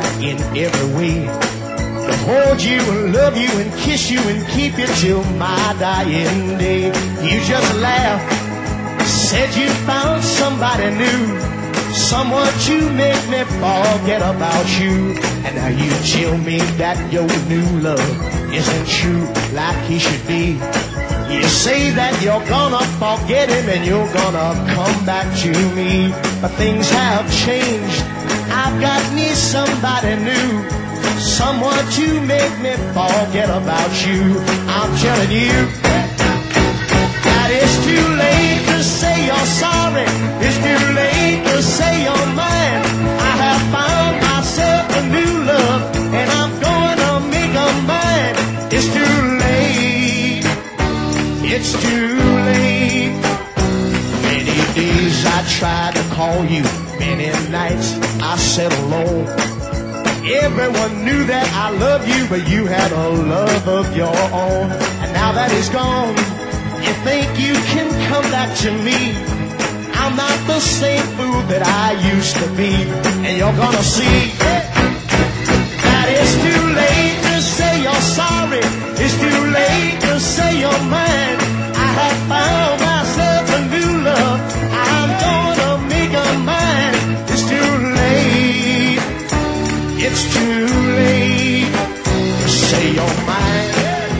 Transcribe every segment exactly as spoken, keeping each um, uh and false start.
in every way to hold you and love you and kiss you and keep you till my dying day. You just laughed, said you found somebody new, someone to make me forget about you. And now you tell me that your new love isn't true like he should be. You say that you're gonna forget him and you're gonna come back to me. But things have changed, I've got me somebody new, someone to make me forget about you. I'm telling you that it's too late to say you're sorry, it's too late to say you're mine. I have found myself a new love and I'm gonna make her mine. It's too late, it's too late. Many days I tried to call you, many nights I sat alone. Everyone knew that I loved you, but you had a love of your own. And now that he's gone, you think you can come back to me. I'm not the same fool that I used to be. And you're gonna see that it's too late to say you're sorry, it's too late to say you're mine. I have found myself a new love, I'm gonna make her mine. It's too late, it's too late to say you're mine.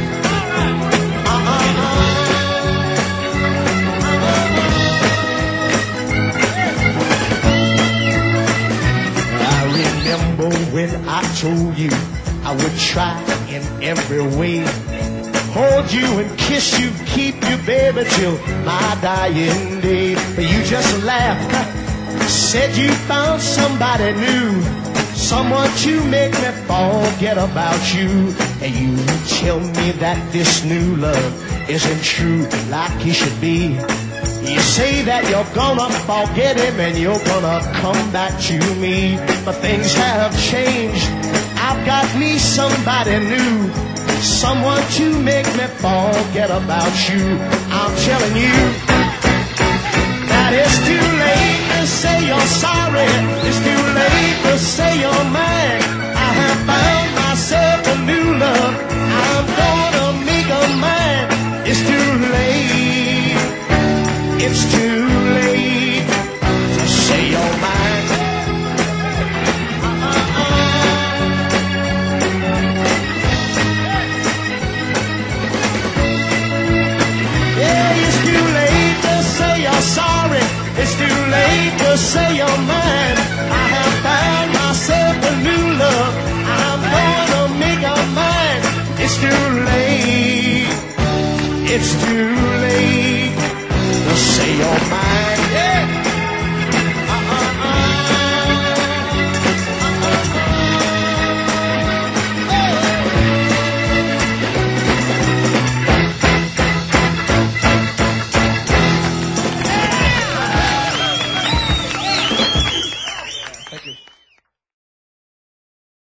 I remember when I told you I would try in every way, hold you and kiss you, keep you, baby, till my dying day. But you just laughed, said you found somebody new, someone to make me forget about you. And you tell me that this new love isn't true like he should be. You say that you're gonna forget him and you're gonna come back to me. But things have changed, I've got me somebody new, someone to make me forget about you. I'm telling you that it's too late to say you're sorry, it's too late to say you're mine. I have found myself a new love, I'm gonna make her mine. It's too late, it's too late to say you're mine. Yeah, it's too late to say you're sorry, it's too late to say you're mine. I have found myself a new love, I'm gonna make her mine. It's too late, it's too late.